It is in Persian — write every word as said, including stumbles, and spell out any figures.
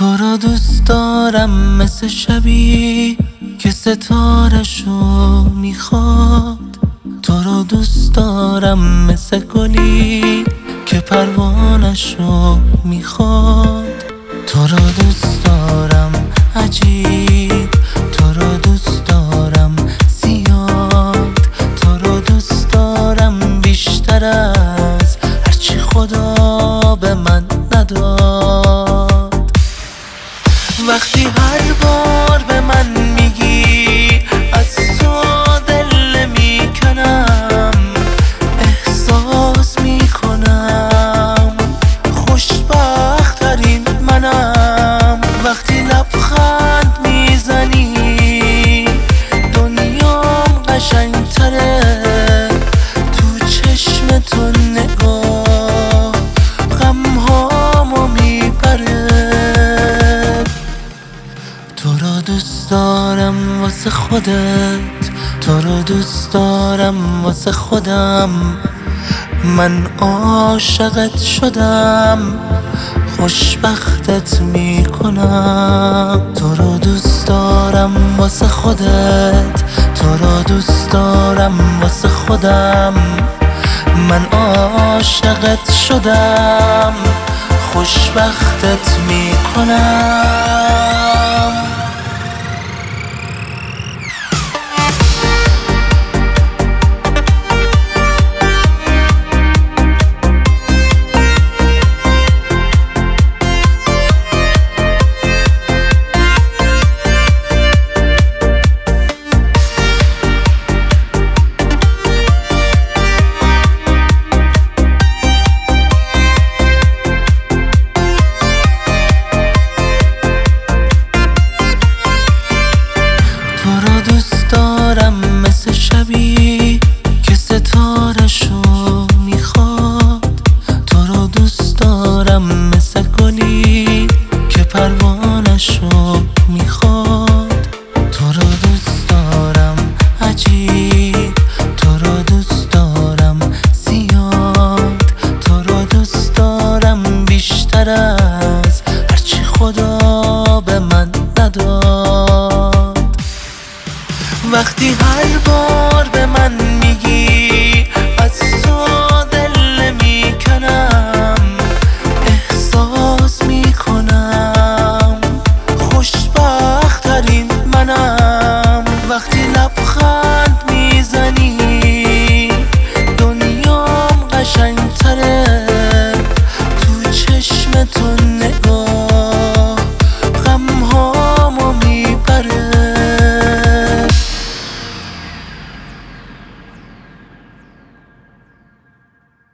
تو رو دوست دارم مثل شبی که ستارشو میخواد. تو رو دوست دارم مثل گلی که پروانشو میخواد. تو رو دوست دارم عجیب، تو رو دوست دارم زیاد، تو رو دوست دارم بیشتر از هرچی خدا به من نداد. وقتی هر بار به من میگی از تو دل میکنم، احساس میکنم خوشبخت ترین منم. وقتی لبخند میزنی دنیام قشنگ تره، تو چشم تو نگاه غمهامو میبره. تو رو دوست دارم واسه خودت، تو رو دوست دارم واسه خودم. من عاشقت شدم، خوشبختت میکنم. تو رو دوست دارم واسه خودت، تو رو دوست دارم واسه خودم. من عاشقت شدم، خوشبختت میکنم. تو رو دوست دارم مثل شبی که ستارشو میخواد. تو رو دوست دارم مثل گلی که پروانشو میخواد. تو رو دوست دارم عجیب، تو رو دوست دارم زیاد، تو رو دوست دارم بیشتر از